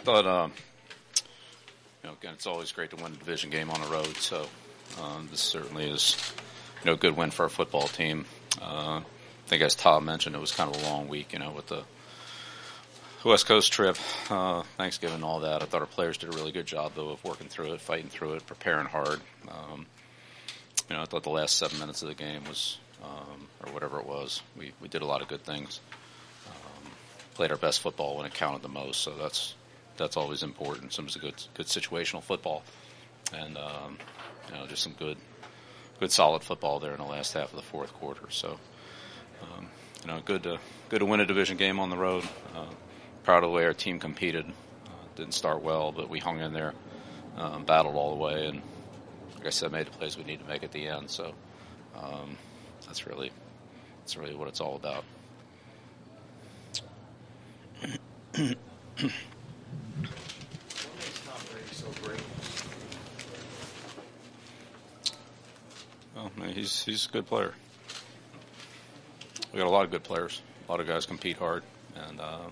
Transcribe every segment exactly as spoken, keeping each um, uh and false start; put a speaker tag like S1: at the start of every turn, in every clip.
S1: thought, um, you know, again, it's always great to win a division game on the road. So um, this certainly is, you know, a good win for our football team. Uh, I think, as Tom mentioned, it was kind of a long week, you know, with the West Coast trip, uh, Thanksgiving, all that. I thought our players did a really good job, though, of working through it, fighting through it, preparing hard. Um, you know, I thought the last seven minutes of the game was, um, or whatever it was, we, we did a lot of good things. Um, played our best football when it counted the most, so that's that's always important. Some good good situational football, and um, you know, just some good good solid football there in the last half of the fourth quarter. So, um, you know, good to good to win a division game on the road. Uh, proud of the way our team competed. Uh, didn't start well, but we hung in there, um, battled all the way, and like I said, made the plays we need to make at the end. So um, that's really that's really what it's all about. Well, I mean, he's he's a good player. We got a lot of good players. A lot of guys compete hard, and uh,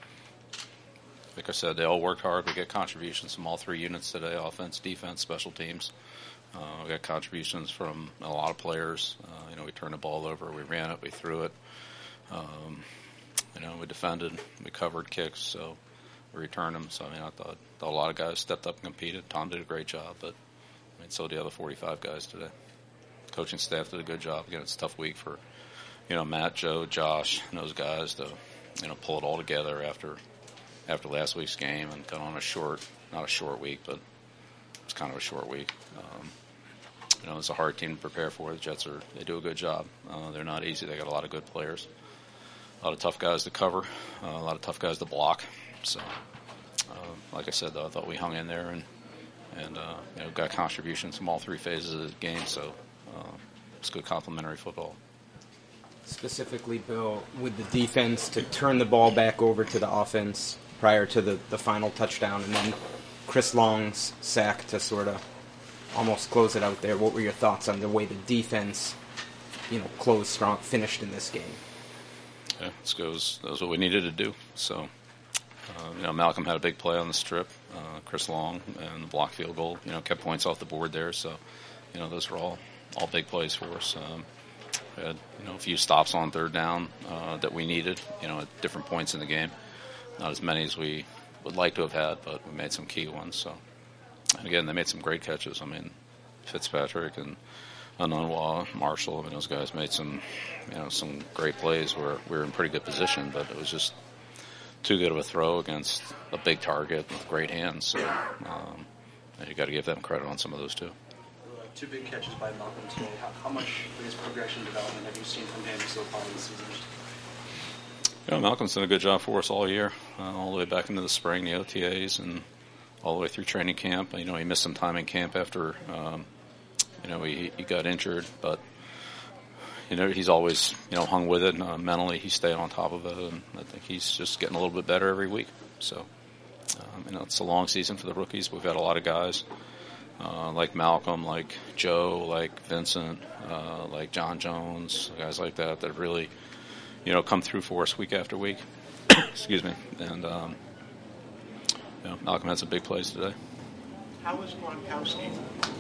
S1: like I said, they all worked hard. We get contributions from all three units today: offense, defense, special teams. Uh, we got contributions from a lot of players. Uh, you know, we turned the ball over, we ran it, we threw it. Um, you know, we defended, we covered kicks, so we returned them. So I mean, I thought, thought a lot of guys stepped up and competed. Tom did a great job, but I mean, so did the other forty-five guys today. Coaching staff did a good job. Again, it's a tough week for, you know, Matt, Joe, Josh, and those guys to, you know, pull it all together after after last week's game and got on a short, not a short week, but it's kind of a short week. Um, you know, it's a hard team to prepare for. The Jets are, they do a good job. Uh, they're not easy. They got a lot of good players, a lot of tough guys to cover, uh, a lot of tough guys to block. So, uh, like I said, though, I thought we hung in there and and uh, you know, got contributions from all three phases of the game. So. Uh, it's good complementary football.
S2: Specifically, Bill, with the defense to turn the ball back over to the offense prior to the, the final touchdown, and then Chris Long's sack to sort of almost close it out there. What were your thoughts on the way the defense, you know, closed strong, finished in this game?
S1: Yeah, this goes. That was what we needed to do. So, uh, you know, Malcolm had a big play on the strip. Uh, Chris Long and the block field goal, you know, kept points off the board there. So, you know, those were all. all big plays for us. Um, we had, you know, a few stops on third down uh, that we needed, you know, at different points in the game. Not as many as we would like to have had, but we made some key ones. So, and again, they made some great catches. I mean, Fitzpatrick and Anunwa, Marshall, I mean, those guys made some, you know, some great plays where we were in pretty good position, but it was just too good of a throw against a big target with great hands. So, um, you got to give them credit on some of those too.
S3: Two big catches by Malcolm today. How, how much of his progression development have you seen from him so far this season?
S1: Yeah, Malcolm's done a good job for us all year, uh, all the way back into the spring, the O T As, and all the way through training camp. You know, he missed some time in camp after, um, you know, he, he got injured, but, you know, he's always, you know, hung with it. Uh, mentally, he stayed on top of it, and I think he's just getting a little bit better every week. So, um, you know, it's a long season for the rookies. We've got a lot of guys. Uh, like Malcolm, like Joe, like Vincent, uh, like John Jones, guys like that that really, you know, come through for us week after week. Excuse me. And, um, you know, Malcolm had some big plays today.
S3: How was Gronkowski?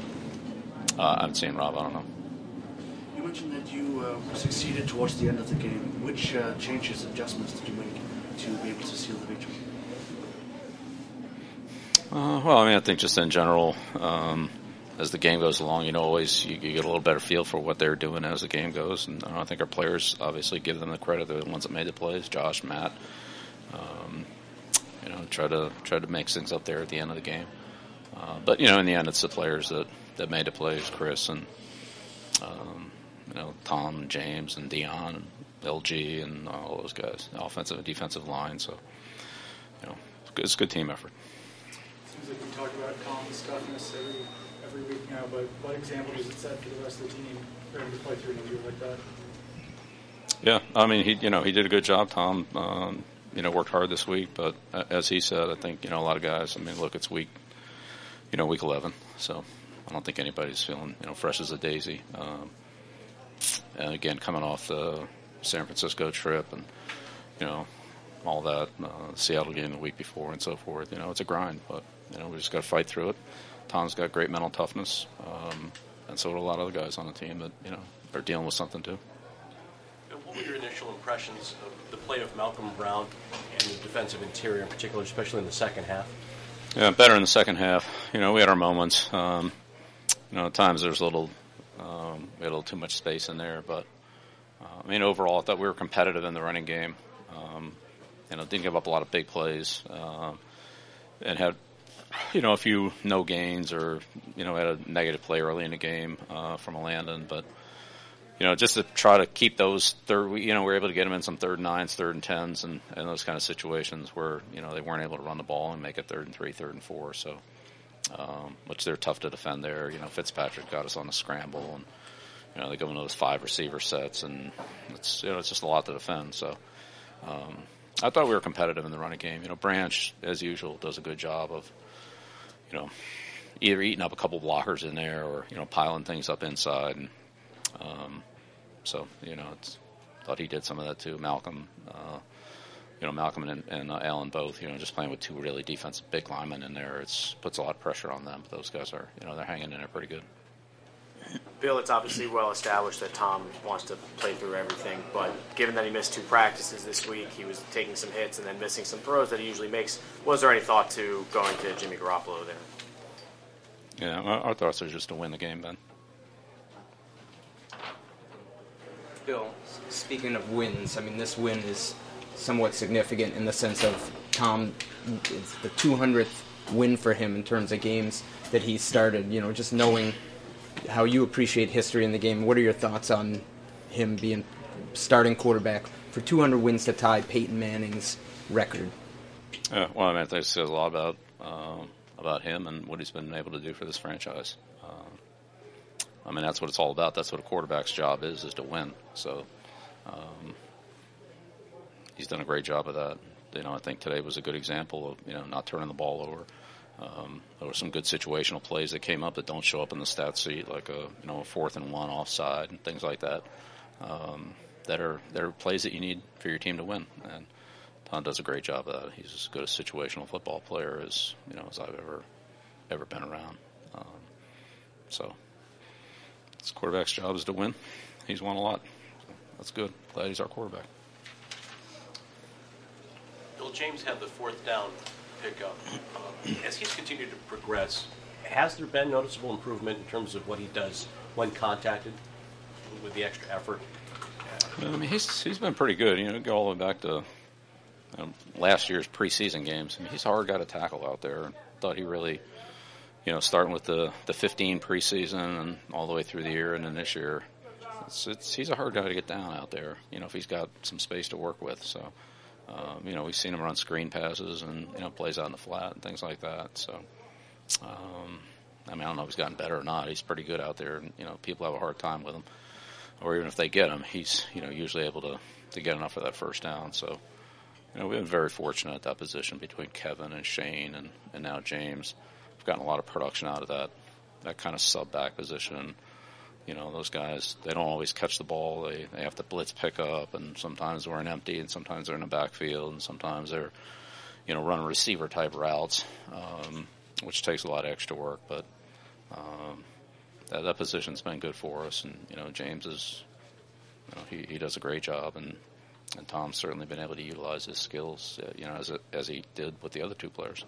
S1: Uh, I haven't seen Rob. I don't know.
S3: You mentioned that you uh, succeeded towards the end of the game. Which uh, changes, adjustments did you make to be able to seal the victory?
S1: Uh, well, I mean, I think just in general, um, as the game goes along, you know, always you, you get a little better feel for what they're doing as the game goes. And I think our players obviously give them the credit. They're the ones that made the plays. Josh, Matt, um, you know, try to try to make things up there at the end of the game. Uh, but you know, in the end, it's the players that, that made the plays. Chris and um, you know, Tom, James, and Dion, and L G, and all those guys, the offensive and defensive line. So, you know, it's, good, it's a good team effort.
S4: Seems like we talk about Tom's toughness every every week now, but what example does it set for the rest of the team for him to play through an injury like that?
S1: Yeah, I mean, he you know he did a good job. Tom, um, you know, worked hard this week, but as he said, I think you know a lot of guys. I mean, look, it's week, you know, week eleven, so I don't think anybody's feeling you know fresh as a daisy. Um, and again, coming off the San Francisco trip, and you know, all that, uh, Seattle game the week before and so forth. You know, it's a grind, but, you know, we just got to fight through it. Tom's got great mental toughness, um, and so do a lot of other guys on the team that, you know, are dealing with something too.
S5: What were your initial impressions of the play of Malcolm Brown and the defensive interior in particular, especially in the second half?
S1: Yeah, better in the second half. You know, we had our moments. Um, you know, at times there's a little, um, we had a little too much space in there, but uh, I mean, overall, I thought we were competitive in the running game. Um, you know, didn't give up a lot of big plays, uh, and had, you know, a few no gains or, you know, had a negative play early in the game uh, from a Landon, but. You know, just to try to keep those third, you know, we were able to get them in some third and nines, third and tens, and, and those kind of situations where, you know, they weren't able to run the ball and make it third and three, third and four. So, um, which they're tough to defend there. You know, Fitzpatrick got us on the scramble, and, you know, they go into those five receiver sets, and it's, you know, it's just a lot to defend. So, um, I thought we were competitive in the running game. You know, Branch, as usual, does a good job of, you know, either eating up a couple blockers in there or, you know, piling things up inside. And, um, So, you know, it's, thought he did some of that too. Malcolm, uh, you know, Malcolm and, and uh, Allen both, you know, just playing with two really defensive big linemen in there, it's puts a lot of pressure on them. But those guys are, you know, they're hanging in there pretty good.
S6: Bill, it's obviously well established that Tom wants to play through everything, but given that he missed two practices this week, he was taking some hits and then missing some throws that he usually makes. Was there any thought to going to Jimmy Garoppolo there?
S1: Yeah, our, our thoughts are just to win the game, Ben.
S2: Bill, speaking of wins, I mean, this win is somewhat significant in the sense of Tom, it's the two hundredth win for him in terms of games that he started. You know, just knowing how you appreciate history in the game, what are your thoughts on him being starting quarterback for two hundred wins to tie Peyton Manning's record?
S1: Uh, well, I mean, I think it says a lot about, um, about him and what he's been able to do for this franchise. Uh, I mean, that's what it's all about. That's what a quarterback's job is, is to win. So um, he's done a great job of that. You know, I think today was a good example of, you know, not turning the ball over. Um, there were some good situational plays that came up that don't show up in the stat sheet, like a, you know, a fourth and one offside and things like that. Um, that are, that are plays that you need for your team to win. And Tom does a great job of that. He's as good a situational football player as, you know, as I've ever, ever been around. Um, so. His quarterback's job is to win. He's won a lot. So that's good. Glad he's our quarterback.
S5: Bill, James had the fourth down pickup. Uh, as he's continued to progress, has there been noticeable improvement in terms of what he does when contacted with the extra effort?
S1: I mean, he's he's been pretty good. You know, go all the way back to um, last year's preseason games. I mean, he's a hard guy to tackle out there. And thought he really. You know, starting with the, the fifteen preseason and all the way through the year, and then this year, it's, it's, he's a hard guy to get down out there, you know, if he's got some space to work with. So, um, you know, we've seen him run screen passes and, you know, plays out in the flat and things like that. So, um, I mean, I don't know if he's gotten better or not. He's pretty good out there, and, you know, people have a hard time with him. Or even if they get him, he's, you know, usually able to, to get enough of that first down. So, you know, we've been very fortunate at that position between Kevin and Shane and, and now James. We've gotten a lot of production out of that, that kind of sub-back position. You know, those guys, they don't always catch the ball. They they have to blitz pick up, and sometimes we're in empty, and sometimes they're in the backfield, and sometimes they're, you know, running receiver-type routes, um, which takes a lot of extra work. But um, that, that position's been good for us, and, you know, James is, you know, he, he does a great job, and, and Tom's certainly been able to utilize his skills, uh, you know, as, it, as he did with the other two players.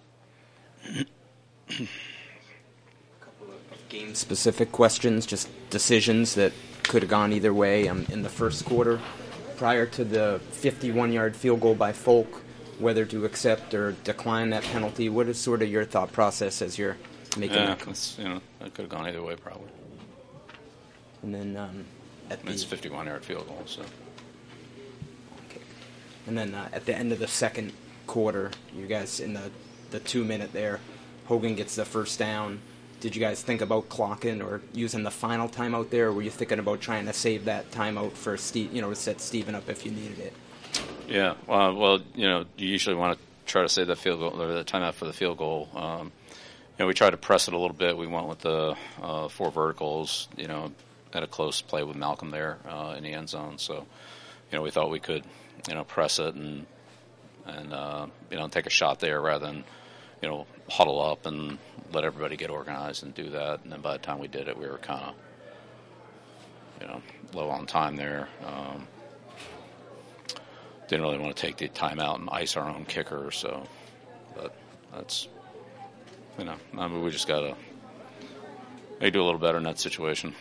S2: A couple of game-specific questions, just decisions that could have gone either way. Um, in the first quarter, prior to the fifty-one-yard field goal by Folk, whether to accept or decline that penalty, what is sort of your thought process as you're making
S1: yeah,
S2: that?
S1: It's, you know, that could have gone either way probably.
S2: And then um, at
S1: I mean,
S2: the
S1: it's fifty-one-yard field goal, so.
S2: okay. And then uh, at the end of the second quarter, you guys in the the two minute there, Hogan gets the first down. Did you guys think about clocking or using the final timeout there, or were you thinking about trying to save that timeout for Steve, you know, to set Steven up if you needed it?
S1: Yeah, well, well, you know, you usually want to try to save that field goal or the timeout for the field goal. Um, you know, we tried to press it a little bit. We went with the uh, four verticals. You know, had a close play with Malcolm there uh, in the end zone. So, you know, we thought we could, you know, press it and and uh, you know, take a shot there rather than, you know, huddle up and let everybody get organized and do that. And then by the time we did it, we were kind of, you know, low on time there. Um, didn't really want to take the timeout and ice our own kicker, so, but that's, you know, I mean, we just got to maybe do a little better in that situation.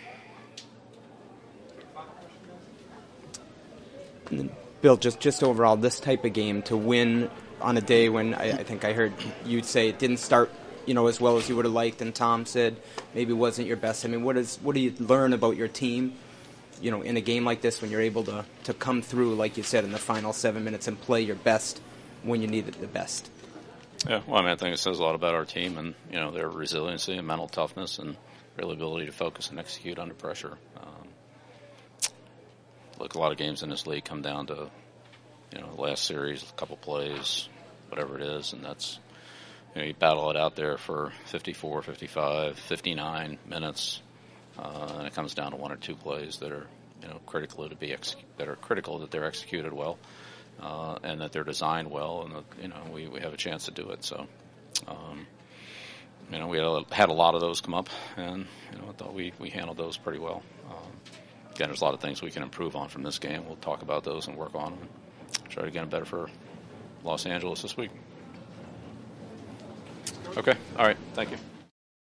S2: And then, Bill, just, just overall, this type of game to win on a day when I, I think I heard you'd say it didn't start, you know, as well as you would have liked, and Tom said maybe wasn't your best. I mean, what is what do you learn about your team, you know, in a game like this when you're able to, to come through, like you said, in the final seven minutes and play your best when you need it the best?
S1: Yeah, well, I mean, I think it says a lot about our team and, you know, their resiliency and mental toughness and real ability to focus and execute under pressure. Um, look, a lot of games in this league come down to, you know, last series, a couple plays, whatever it is, and that's, you know, you battle it out there for fifty-four, fifty-five, fifty-nine minutes, uh, and it comes down to one or two plays that are, you know, critical to be ex- that are critical that they're executed well, uh, and that they're designed well, and that, you know, we, we have a chance to do it. So, um, you know, we had a, had a lot of those come up, and, you know, I thought we, we handled those pretty well. Um, again, there's a lot of things we can improve on from this game. We'll talk about those and work on them. Try to get them better for Los Angeles this week. Okay. All right. Thank you.